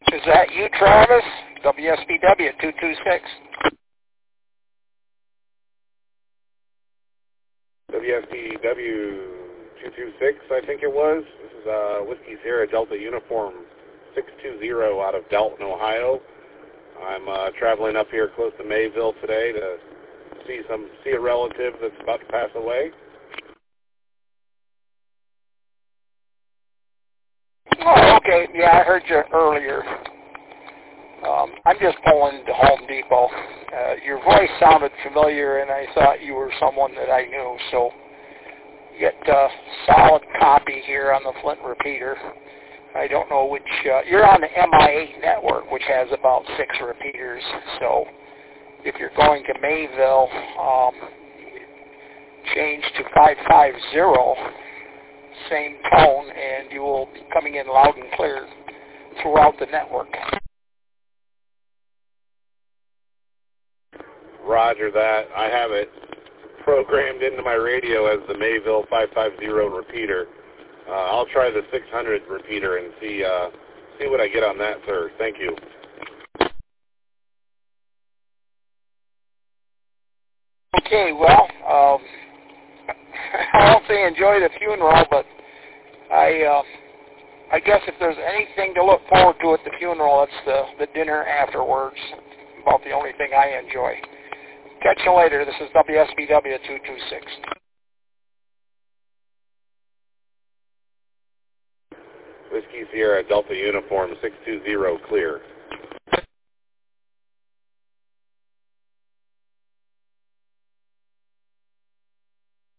Is that you, Travis? WSBW 226. WSBW 226, I think it was. This is Whiskey Sierra Delta Uniform 620 out of Dalton, Ohio. I'm traveling up here close to Mayville today to see a relative that's about to pass away. Oh, okay. Yeah, I heard you earlier. I'm just pulling to Home Depot. Your voice sounded familiar, and I thought you were someone that I knew. So, you get a solid copy here on the Flint repeater. I don't know which. You're on the MI8 network, which has about 6 repeaters. So, if you're going to Mayville, change to 550, same tone, and you will be coming in loud and clear throughout the network. Roger that. I have it programmed into my radio as the Mayville 550 repeater. I'll try the 600 repeater and see what I get on that, sir. Thank you. Okay, well, I won't say enjoy the funeral, but I guess if there's anything to look forward to at the funeral, it's the dinner afterwards. About the only thing I enjoy. Catch you later. This is WSBW 226. Whiskey Sierra Delta Uniform 620 clear.